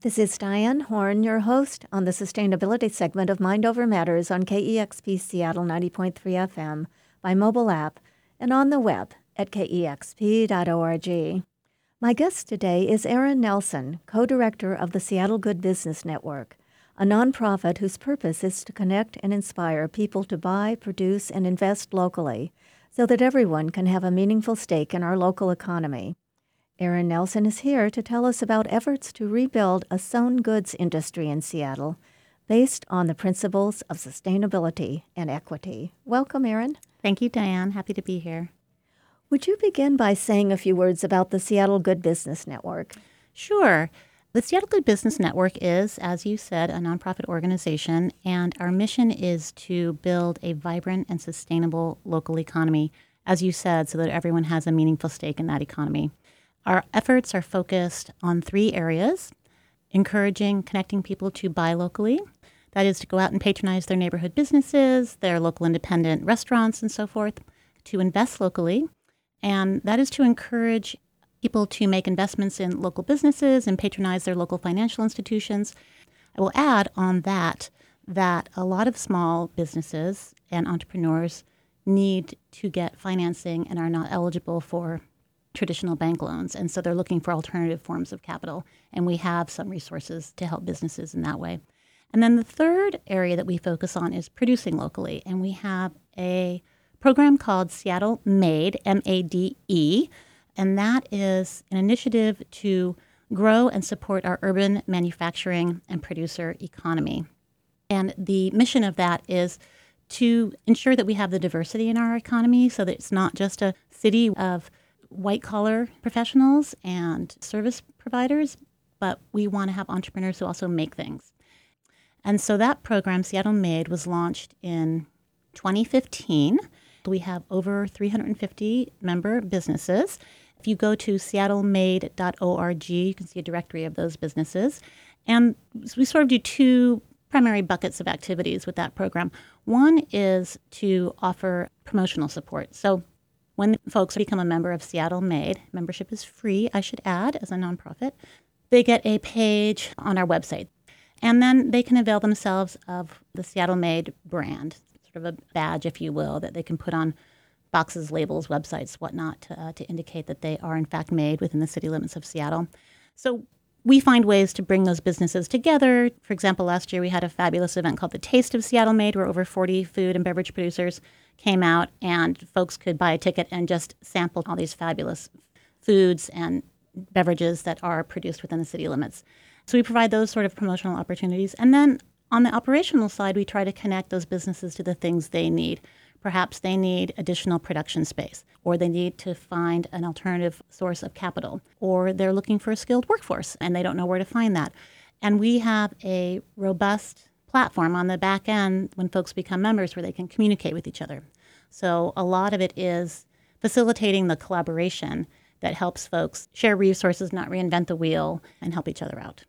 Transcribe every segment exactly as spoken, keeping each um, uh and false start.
This is Diane Horn, your host on the sustainability segment of Mind Over Matters on K E X P Seattle ninety point three F M, by mobile app, and on the web at K E X P dot org. My guest today is Erin Nelson, co-director of the Seattle Good Business Network, a nonprofit whose purpose is to connect and inspire people to buy, produce, and invest locally so that everyone can have a meaningful stake in our local economy. Erin Nelson is here to tell us about efforts to rebuild a sewn goods industry in Seattle based on the principles of sustainability and equity. Welcome, Erin. Thank you, Diane. Happy to be here. Would you begin by saying a few words about the Seattle Good Business Network? Sure. The Seattle Good Business Network is, as you said, a nonprofit organization, and our mission is to build a vibrant and sustainable local economy, as you said, so that everyone has a meaningful stake in that economy. Our efforts are focused on three areas: encouraging, connecting people to buy locally. That is to go out and patronize their neighborhood businesses, their local independent restaurants, and so forth. To invest locally, and that is to encourage people to make investments in local businesses and patronize their local financial institutions. I will add on that that a lot of small businesses and entrepreneurs need to get financing and are not eligible for traditional bank loans. And so they're looking for alternative forms of capital. And we have some resources to help businesses in that way. And then the third area that we focus on is producing locally. And we have a program called Seattle Made, M A D E. And that is an initiative to grow and support our urban manufacturing and producer economy. And the mission of that is to ensure that we have the diversity in our economy so that it's not just a city of white-collar professionals and service providers, but we want to have entrepreneurs who also make things. And so that program, Seattle Made, was launched in twenty fifteen. We have over three hundred fifty member businesses. If you go to seattle made dot org, you can see a directory of those businesses. And we sort of do two primary buckets of activities with that program. One is to offer promotional support. So when folks become a member of Seattle Made, membership is free, I should add, as a nonprofit. They get a page on our website, and then they can avail themselves of the Seattle Made brand, sort of a badge, if you will, that they can put on boxes, labels, websites, whatnot, to, uh, to indicate that they are, in fact, made within the city limits of Seattle. So we find ways to bring those businesses together. For example, last year we had a fabulous event called the Taste of Seattle Made, where over forty food and beverage producers came out, and folks could buy a ticket and just sample all these fabulous foods and beverages that are produced within the city limits. So we provide those sort of promotional opportunities. And then on the operational side, we try to connect those businesses to the things they need. Perhaps they need additional production space, or they need to find an alternative source of capital, or they're looking for a skilled workforce and they don't know where to find that. And we have a robust platform on the back end when folks become members where they can communicate with each other. So a lot of it is facilitating the collaboration that helps folks share resources, not reinvent the wheel, and help each other out.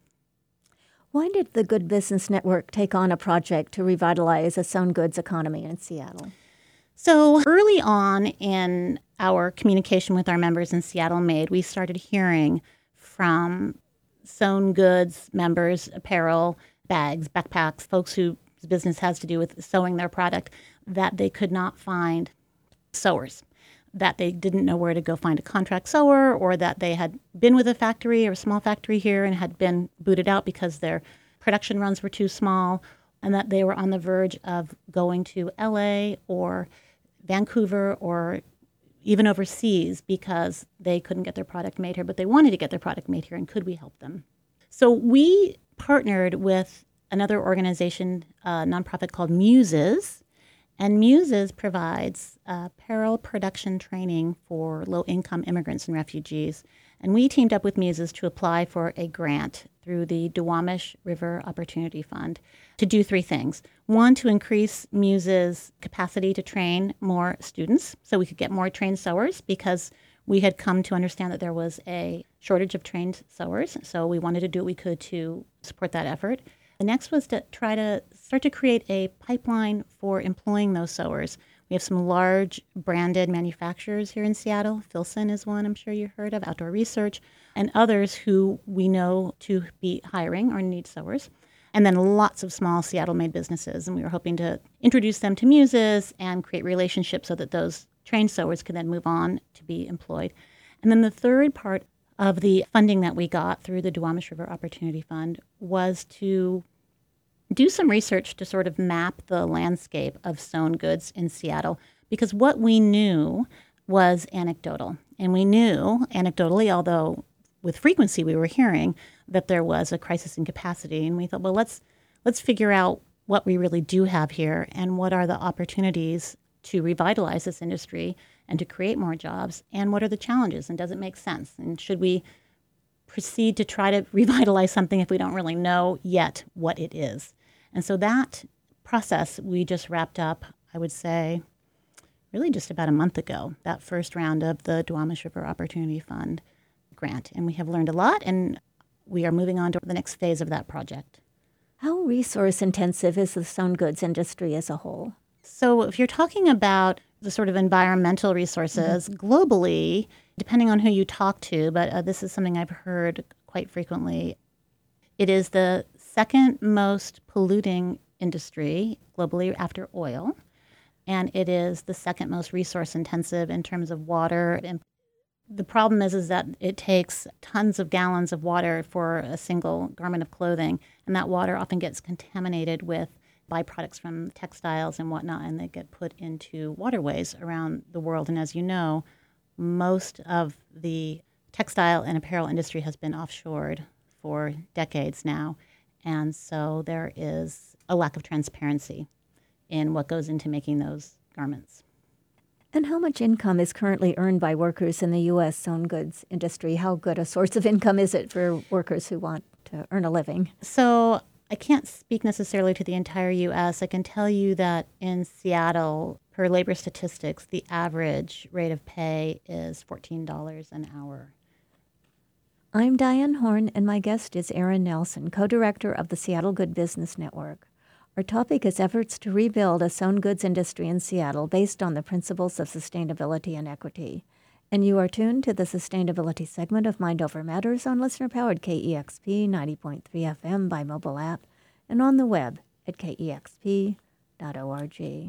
Why did the Good Business Network take on a project to revitalize a sewn goods economy in Seattle? So early on in our communication with our members in Seattle Made, we started hearing from sewn goods members, apparel, bags, backpacks, folks whose business has to do with sewing their product, that they could not find sewers, that they didn't know where to go find a contract sewer, or that they had been with a factory or a small factory here and had been booted out because their production runs were too small, and that they were on the verge of going to L A or Vancouver or even overseas because they couldn't get their product made here, but they wanted to get their product made here, and could we help them? So we partnered with another organization, a nonprofit called Muses, and Muses provides uh, apparel production training for low-income immigrants and refugees. And we teamed up with Muses to apply for a grant through the Duwamish River Opportunity Fund to do three things. One, to increase Muses' capacity to train more students so we could get more trained sewers, because we had come to understand that there was a shortage of trained sewers. So we wanted to do what we could to support that effort. The next was to try to start to create a pipeline for employing those sewers. We have some large branded manufacturers here in Seattle. Filson is one I'm sure you heard of, Outdoor Research, and others who we know to be hiring or need sewers. And then lots of small Seattle-made businesses. And we were hoping to introduce them to Muses and create relationships so that those trained sewers can then move on to be employed. And then the third part of the funding that we got through the Duwamish River Opportunity Fund was to do some research to sort of map the landscape of sewn goods in Seattle, because what we knew was anecdotal. And we knew anecdotally, although with frequency we were hearing, that there was a crisis in capacity. And we thought, well, let's let's figure out what we really do have here and what are the opportunities to revitalize this industry and to create more jobs, and what are the challenges, and does it make sense? And should we proceed to try to revitalize something if we don't really know yet what it is? And so that process we just wrapped up, I would say, really just about a month ago, that first round of the Duwamish River Opportunity Fund grant. And we have learned a lot, and we are moving on to the next phase of that project. How resource intensive is the sewn goods industry as a whole? So if you're talking about the sort of environmental resources mm-hmm. globally, depending on who you talk to, but uh, this is something I've heard quite frequently, it is the second most polluting industry globally after oil, and it is the second most resource intensive in terms of water. And the problem is, is that it takes tons of gallons of water for a single garment of clothing, and that water often gets contaminated with byproducts from textiles and whatnot, and they get put into waterways around the world. And as you know, most of the textile and apparel industry has been offshored for decades now, and so there is a lack of transparency in what goes into making those garments. And how much income is currently earned by workers in the U S sewn goods industry? How good a source of income is it for workers who want to earn a living? So I can't speak necessarily to the entire U S. I can tell you that in Seattle, per labor statistics, the average rate of pay is fourteen dollars an hour. I'm Diane Horn, and my guest is Erin Nelson, co-director of the Seattle Good Business Network. Our topic is efforts to rebuild a sewn goods industry in Seattle based on the principles of sustainability and equity. And you are tuned to the sustainability segment of Mind Over Matters on listener-powered K E X P ninety point three F M by mobile app and on the web at K E X P dot org.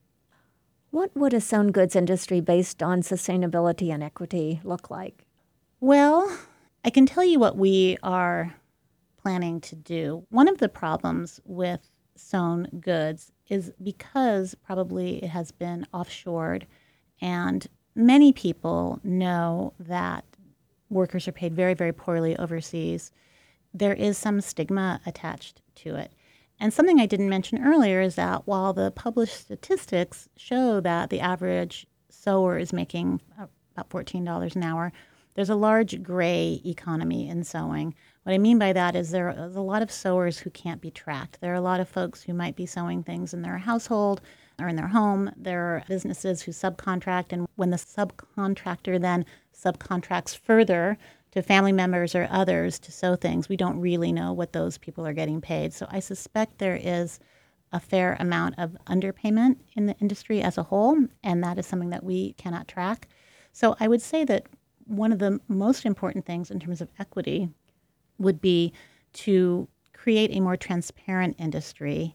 What would a sewn goods industry based on sustainability and equity look like? Well, I can tell you what we are planning to do. One of the problems with sewn goods is because probably it has been offshored, and many people know that workers are paid very, very poorly overseas. There is some stigma attached to it. And something I didn't mention earlier is that while the published statistics show that the average sewer is making about fourteen dollars an hour, there's a large gray economy in sewing. What I mean by that is there are a lot of sewers who can't be tracked. There are a lot of folks who might be sewing things in their household or in their home. There are businesses who subcontract, and when the subcontractor then subcontracts further to family members or others to sew things, we don't really know what those people are getting paid. So I suspect there is a fair amount of underpayment in the industry as a whole, and that is something that we cannot track. So I would say that one of the most important things in terms of equity would be to create a more transparent industry,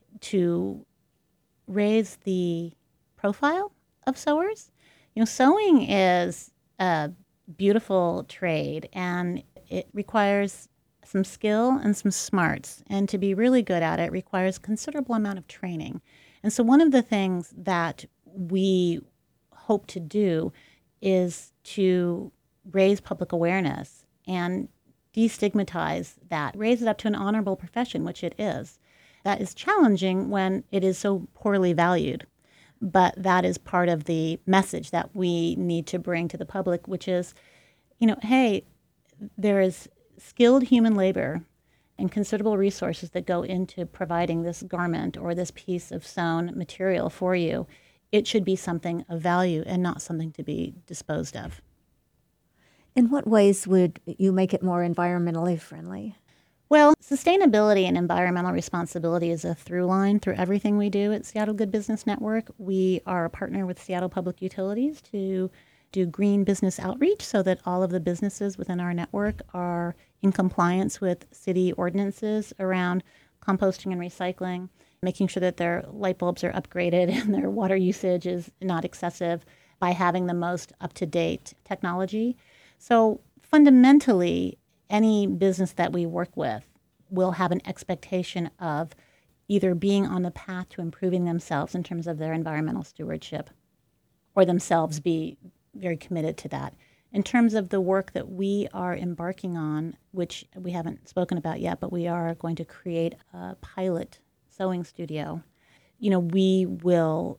to raise the profile of sewers. You know, sewing is a beautiful trade, and it requires some skill and some smarts. And to be really good at it requires a considerable amount of training. And so one of the things that we hope to do is to raise public awareness and destigmatize that, raise it up to an honorable profession, which it is. That is challenging when it is so poorly valued. But that is part of the message that we need to bring to the public, which is, you know, hey, there is skilled human labor and considerable resources that go into providing this garment or this piece of sewn material for you. It should be something of value and not something to be disposed of. In what ways would you make it more environmentally friendly? Well, sustainability and environmental responsibility is a through line through everything we do at Seattle Good Business Network. We are a partner with Seattle Public Utilities to do green business outreach so that all of the businesses within our network are in compliance with city ordinances around composting and recycling, making sure that their light bulbs are upgraded and their water usage is not excessive by having the most up-to-date technology. So fundamentally, any business that we work with will have an expectation of either being on the path to improving themselves in terms of their environmental stewardship or themselves be very committed to that. In terms of the work that we are embarking on, which we haven't spoken about yet, but we are going to create a pilot sewing studio, you know, we will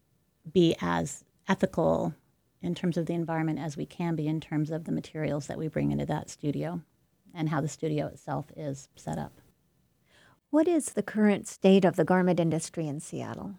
be as ethical in terms of the environment as we can be in terms of the materials that we bring into that studio and how the studio itself is set up. What is the current state of the garment industry in Seattle?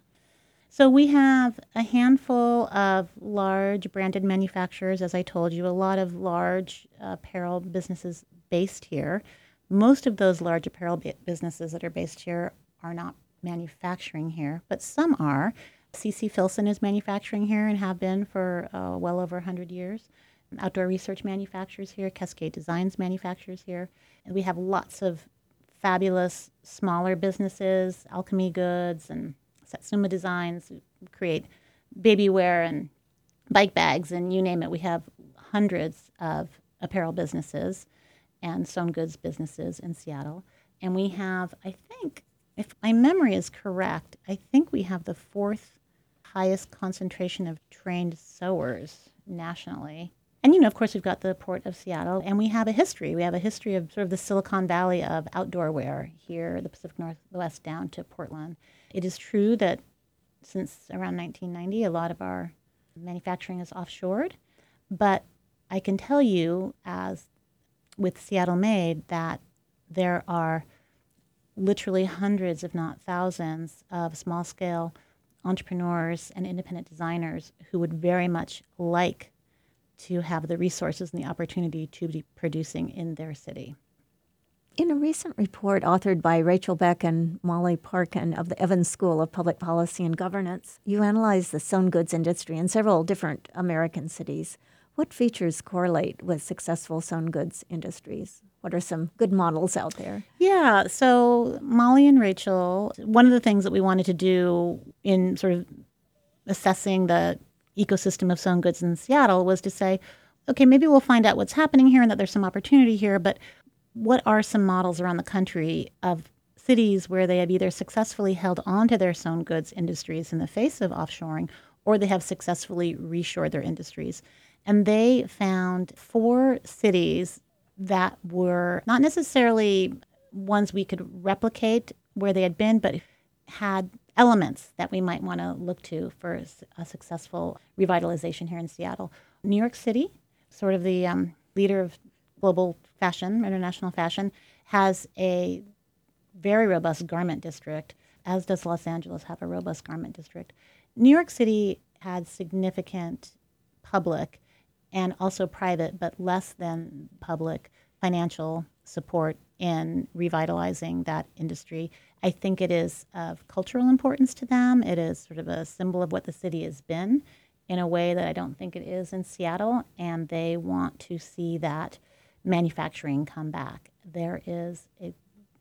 So we have a handful of large branded manufacturers, as I told you, a lot of large uh, apparel businesses based here. Most of those large apparel b- businesses that are based here are not manufacturing here, but some are. C C Filson is manufacturing here and have been for uh, well over one hundred years. Outdoor Research manufacturers here, Cascade Designs manufacturers here. And we have lots of fabulous smaller businesses, Alchemy Goods and Satsuma Designs, who create baby wear and bike bags and you name it. We have hundreds of apparel businesses and sewn goods businesses in Seattle. And we have, I think, if my memory is correct, I think we have the fourth highest concentration of trained sewers nationally. And, you know, of course, we've got the Port of Seattle, and we have a history. We have a history of sort of the Silicon Valley of outdoor wear here, the Pacific Northwest down to Portland. It is true that since around nineteen ninety, a lot of our manufacturing is offshored. But I can tell you, as with Seattle Made, that there are literally hundreds, if not thousands, of small-scale entrepreneurs and independent designers who would very much like to have the resources and the opportunity to be producing in their city. In a recent report authored by Rachel Beck and Molly Parkin of the Evans School of Public Policy and Governance, you analyzed the sewn goods industry in several different American cities. What features correlate with successful sewn goods industries? What are some good models out there? Yeah, so Molly and Rachel, one of the things that we wanted to do in sort of assessing the ecosystem of sewn goods in Seattle was to say, okay, maybe we'll find out what's happening here and that there's some opportunity here, but what are some models around the country of cities where they have either successfully held on to their sewn goods industries in the face of offshoring, or they have successfully reshored their industries? And they found four cities that were not necessarily ones we could replicate where they had been, but had elements that we might want to look to for a successful revitalization here in Seattle. New York City, sort of the um, leader of global fashion, international fashion, has a very robust garment district, as does Los Angeles have a robust garment district. New York City had significant public and also private, but less than public, financial support in revitalizing that industry. I think it is of cultural importance to them. It is sort of a symbol of what the city has been in a way that I don't think it is in Seattle, and they want to see that manufacturing come back. There is a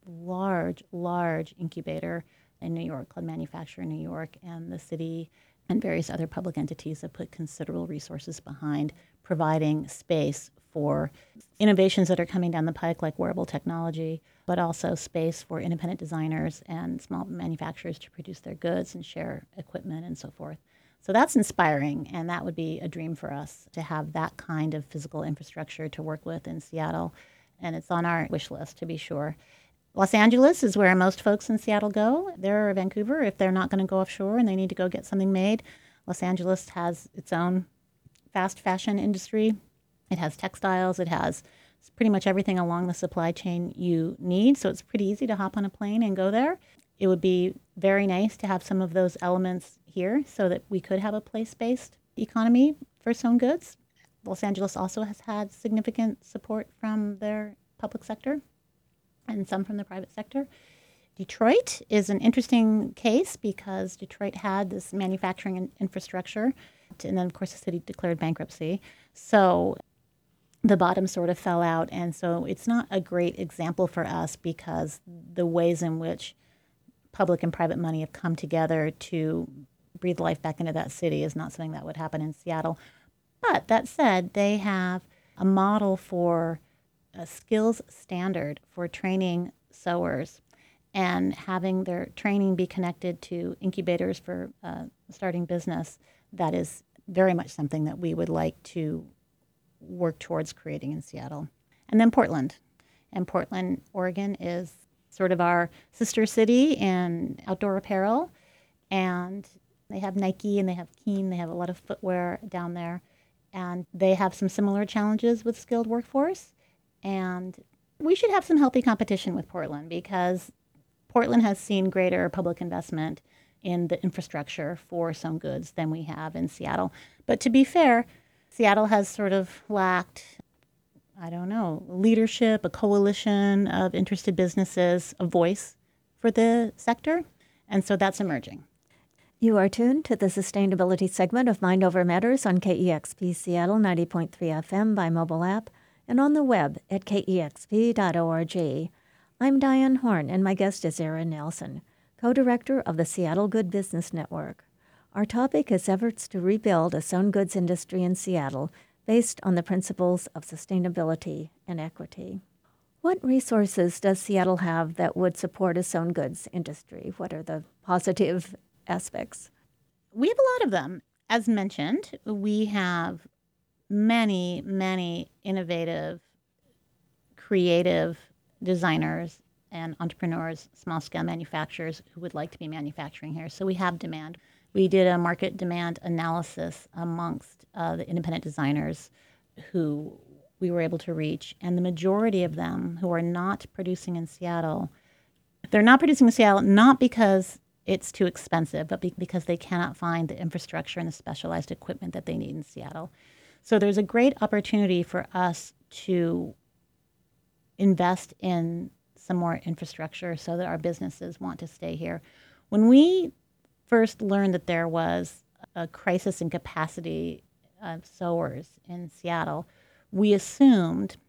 large, large incubator in New York called Manufacture New York, and the city and various other public entities have put considerable resources behind providing space for innovations that are coming down the pike, like wearable technology, but also space for independent designers and small manufacturers to produce their goods and share equipment and so forth. So that's inspiring, and that would be a dream for us to have that kind of physical infrastructure to work with in Seattle, and it's on our wish list to be sure. Los Angeles is where most folks in Seattle go. There or Vancouver, if they're not going to go offshore and they need to go get something made. Los Angeles has its own fast fashion industry. It has textiles. It has pretty much everything along the supply chain you need. So it's pretty easy to hop on a plane and go there. It would be very nice to have some of those elements here so that we could have a place-based economy for sewn goods. Los Angeles also has had significant support from their public sector. and some from the private sector. Detroit is an interesting case because Detroit had this manufacturing in- infrastructure, and then, of course, the city declared bankruptcy. So the bottom sort of fell out, and so it's not a great example for us because the ways in which public and private money have come together to breathe life back into that city is not something that would happen in Seattle. But that said, they have a model for a skills standard for training sewers and having their training be connected to incubators for uh, starting business. That is very much something that we would like to work towards creating in Seattle. And then Portland. And Portland, Oregon is sort of our sister city in outdoor apparel. And they have Nike and they have Keen. They have a lot of footwear down there. And they have some similar challenges with skilled workforce. And we should have some healthy competition with Portland because Portland has seen greater public investment in the infrastructure for some goods than we have in Seattle. But to be fair, Seattle has sort of lacked, I don't know, leadership, a coalition of interested businesses, a voice for the sector. And so that's emerging. You are tuned to the sustainability segment of Mind Over Matters on K E X P Seattle ninety point three F M by mobile app and on the web at K E X P dot org. I'm Diane Horn, and my guest is Erin Nelson, co-director of the Seattle Good Business Network. Our topic is efforts to rebuild a sewn goods industry in Seattle based on the principles of sustainability and equity. What resources does Seattle have that would support a sewn goods industry? What are the positive aspects? We have a lot of them. As mentioned, we have many, many innovative, creative designers and entrepreneurs, small-scale manufacturers who would like to be manufacturing here. So we have demand. We did a market demand analysis amongst uh, the independent designers who we were able to reach, and the majority of them who are not producing in Seattle, they're not producing in Seattle not because it's too expensive, but be- because they cannot find the infrastructure and the specialized equipment that they need in Seattle. So there's a great opportunity for us to invest in some more infrastructure so that our businesses want to stay here. When we first learned that there was a crisis in capacity of sewers in Seattle, we assumed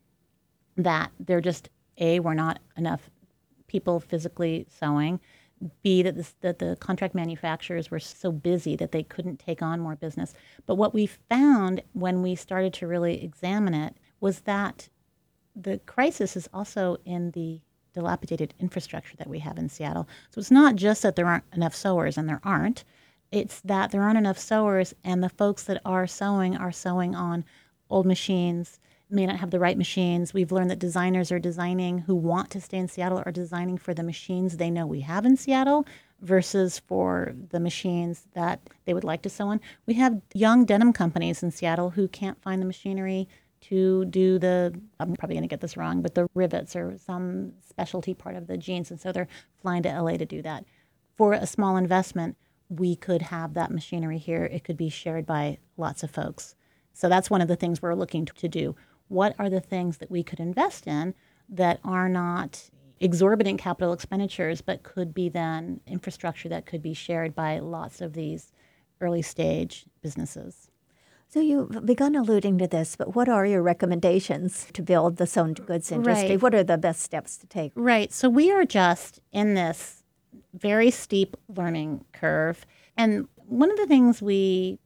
that there just, A, were not enough people physically sewing, B, that, this, that the contract manufacturers were so busy that they couldn't take on more business. But what we found when we started to really examine it was that the crisis is also in the dilapidated infrastructure that we have in Seattle. So it's not just that there aren't enough sewers, and there aren't. It's that there aren't enough sewers, and the folks that are sewing are sewing on old machines, may not have the right machines. We've learned that designers are designing who want to stay in Seattle are designing for the machines they know we have in Seattle versus for the machines that they would like to sew on. We have young denim companies in Seattle who can't find the machinery to do the, I'm probably going to get this wrong, but the rivets or some specialty part of the jeans. And so they're flying to L A to do that. For a small investment, we could have that machinery here. It could be shared by lots of folks. So that's one of the things we're looking to do. What are the things that we could invest in that are not exorbitant capital expenditures, but could be then infrastructure that could be shared by lots of these early stage businesses? So you've begun alluding to this, but what are your recommendations to build the sewn goods industry? Right. What are the best steps to take? Right. So we are just in this very steep learning curve. And one of the things we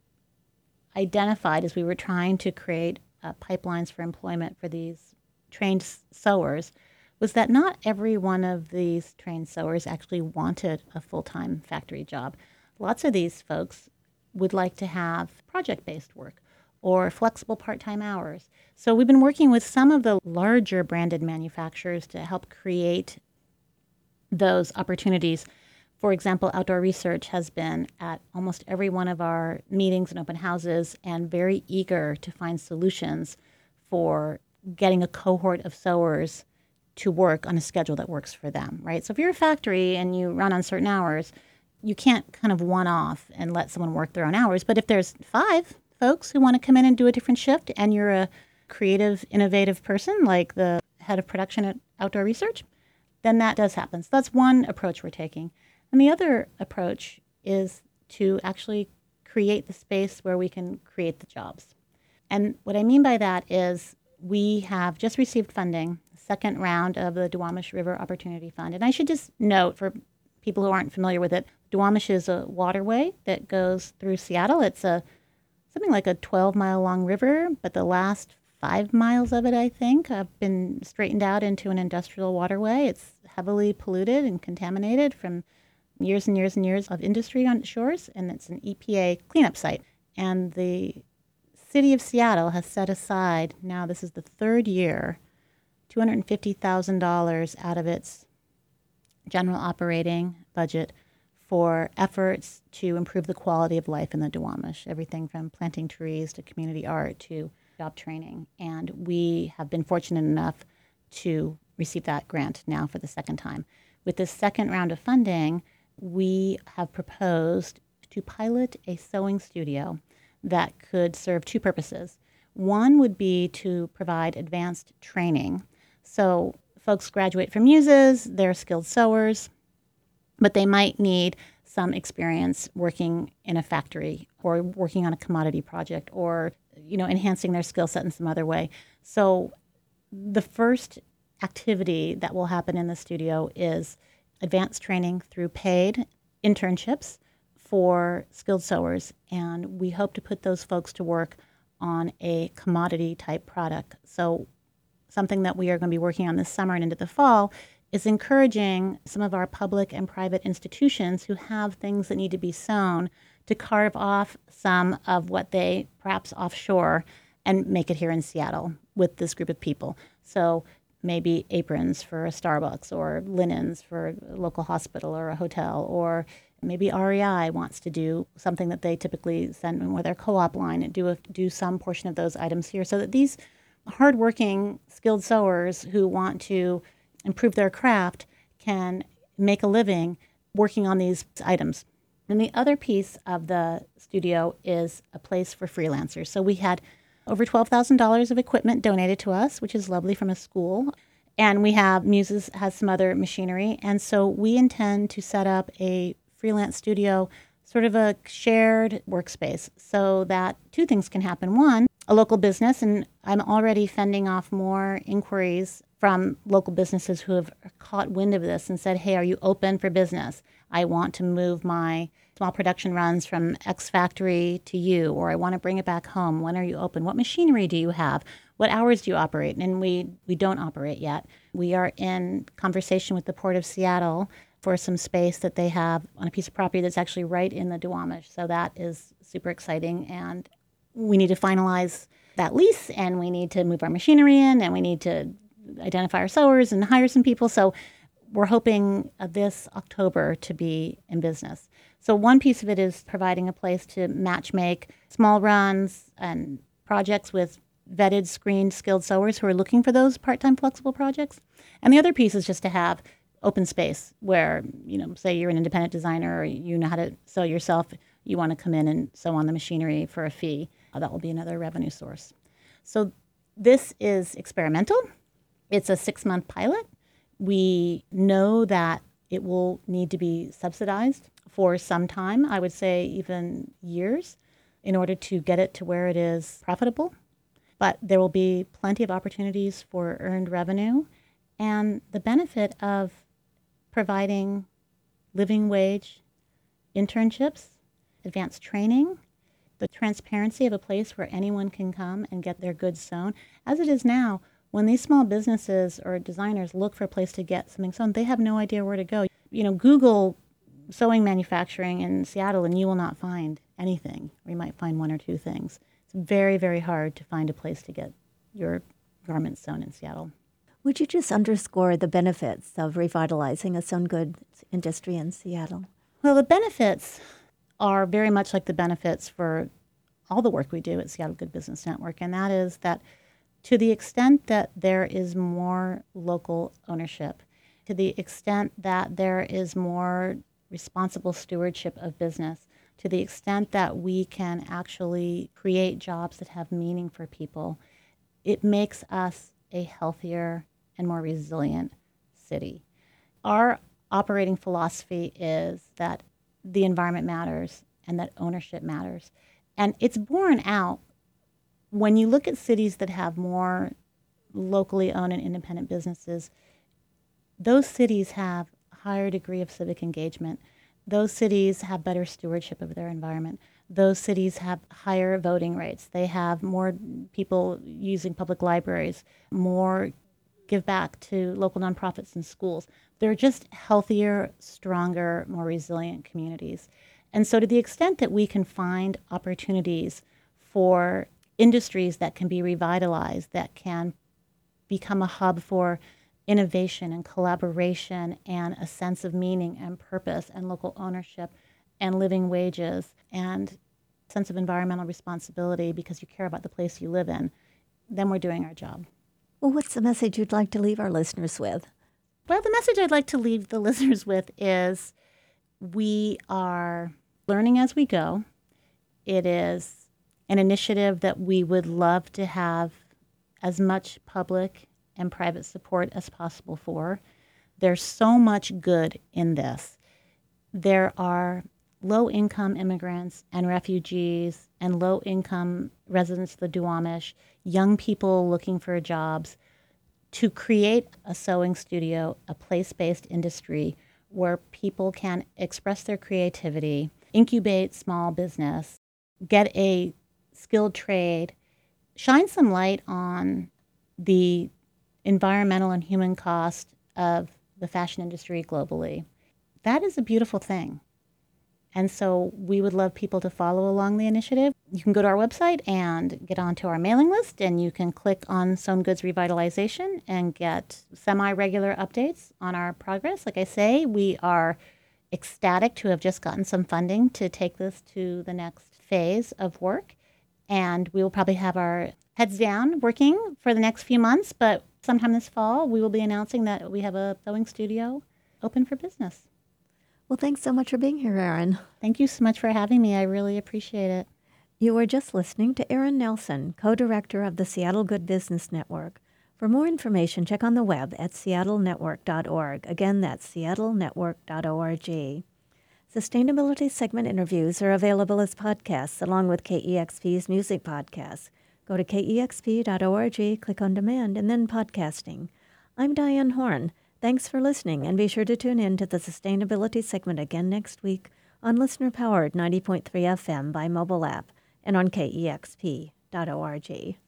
identified as we were trying to create uh, pipelines for employment for these trained sewers was that not every one of these trained sewers actually wanted a full-time factory job. Lots of these folks would like to have project-based work or flexible part-time hours. So we've been working with some of the larger branded manufacturers to help create those opportunities. For example, Outdoor Research has been at almost every one of our meetings and open houses and very eager to find solutions for getting a cohort of sewers to work on a schedule that works for them, right? So if you're a factory and you run on certain hours, you can't kind of one-off and let someone work their own hours. But if there's five folks who want to come in and do a different shift and you're a creative, innovative person like the head of production at Outdoor Research, then that does happen. So that's one approach we're taking. And the other approach is to actually create the space where we can create the jobs. And what I mean by that is we have just received funding, the second round of the Duwamish River Opportunity Fund. And I should just note for people who aren't familiar with it, Duwamish is a waterway that goes through Seattle. It's a something like a twelve-mile long river, but the last five miles of it, I think, have been straightened out into an industrial waterway. It's heavily polluted and contaminated from years and years and years of industry on shores, and it's an E P A cleanup site. And the city of Seattle has set aside, now this is the third year, two hundred fifty thousand dollars out of its general operating budget for efforts to improve the quality of life in the Duwamish, everything from planting trees to community art to job training. And we have been fortunate enough to receive that grant now for the second time. With this second round of funding, we have proposed to pilot a sewing studio that could serve two purposes. One would be to provide advanced training. So folks graduate from muses, they're skilled sewers, but they might need some experience working in a factory or working on a commodity project or, you know, enhancing their skill set in some other way. So the first activity that will happen in the studio is advanced training through paid internships for skilled sewers, and we hope to put those folks to work on a commodity type product. So something that we are going to be working on this summer and into the fall is encouraging some of our public and private institutions who have things that need to be sewn to carve off some of what they perhaps offshore and make it here in Seattle with this group of people. So maybe aprons for a Starbucks or linens for a local hospital or a hotel, or maybe R E I wants to do something that they typically send with their co-op line and do a, do some portion of those items here, so that these hardworking, skilled sewers who want to improve their craft can make a living working on these items. And the other piece of the studio is a place for freelancers. So we had over twelve thousand dollars of equipment donated to us, which is lovely, from a school. And we have, Muses has some other machinery. And so we intend to set up a freelance studio, sort of a shared workspace, so that two things can happen. One, a local business, and I'm already fending off more inquiries from local businesses who have caught wind of this and said, hey, are you open for business? I want to move my small production runs from X factory to you, or I want to bring it back home. When are you open? What machinery do you have? What hours do you operate? And we, we don't operate yet. We are in conversation with the Port of Seattle for some space that they have on a piece of property that's actually right in the Duwamish. So that is super exciting. And we need to finalize that lease, and we need to move our machinery in, and we need to identify our sewers and hire some people. So we're hoping uh, this October to be in business. So one piece of it is providing a place to match make small runs and projects with vetted, screened, skilled sewers who are looking for those part-time flexible projects. And the other piece is just to have open space where, you know, say you're an independent designer or you know how to sew yourself, you want to come in and sew on the machinery for a fee. Uh, that will be another revenue source. So this is experimental. It's a six-month pilot. We know that it will need to be subsidized for some time, I would say even years, in order to get it to where it is profitable. But there will be plenty of opportunities for earned revenue, and the benefit of providing living wage internships, advanced training, the transparency of a place where anyone can come and get their goods sewn. As it is now, when these small businesses or designers look for a place to get something sewn, they have no idea where to go. You know, Google sewing manufacturing in Seattle and you will not find anything. Or you might find one or two things. It's very, very hard to find a place to get your garments sewn in Seattle. Would you just underscore the benefits of revitalizing a sewn goods industry in Seattle? Well, the benefits are very much like the benefits for all the work we do at Seattle Good Business Network, and that is that to the extent that there is more local ownership, to the extent that there is more responsible stewardship of business, to the extent that we can actually create jobs that have meaning for people, it makes us a healthier and more resilient city. our operating philosophy is that the environment matters and that ownership matters. And it's borne out when you look at cities that have more locally owned and independent businesses. Those cities have a higher degree of civic engagement. Those cities have better stewardship of their environment. Those cities have higher voting rates. They have more people using public libraries, more give back to local nonprofits and schools. They're just healthier, stronger, more resilient communities. And so to the extent that we can find opportunities for industries that can be revitalized, that can become a hub for innovation and collaboration and a sense of meaning and purpose and local ownership and living wages and sense of environmental responsibility because you care about the place you live in, then we're doing our job. Well, what's the message you'd like to leave our listeners with? Well, the message I'd like to leave the listeners with is we are learning as we go. It is an initiative that we would love to have as much public and private support as possible for. There's so much good in this. There are low-income immigrants and refugees and low-income residents of the Duwamish, young people looking for jobs, to create a sewing studio, a place-based industry where people can express their creativity, incubate small business, get a skilled trade, shine some light on the environmental and human cost of the fashion industry globally. That is a beautiful thing. And so we would love people to follow along the initiative. You can go to our website and get onto our mailing list, and you can click on Sewn Goods Revitalization and get semi-regular updates on our progress. Like I say, we are ecstatic to have just gotten some funding to take this to the next phase of work. And we will probably have our heads down working for the next few months, but sometime this fall, we will be announcing that we have a sewing studio open for business. Well, thanks so much for being here, Erin. Thank you so much for having me. I really appreciate it. You were just listening to Erin Nelson, co-director of the Seattle Good Business Network. For more information, check on the web at seattle network dot org. Again, that's seattle network dot org. Sustainability segment interviews are available as podcasts along with K E X P's music podcasts. Go to K E X P dot org, click on demand, and then podcasting. I'm Diane Horn. Thanks for listening, and be sure to tune in to the Sustainability segment again next week on listener-powered ninety point three F M by mobile app and on K E X P dot org.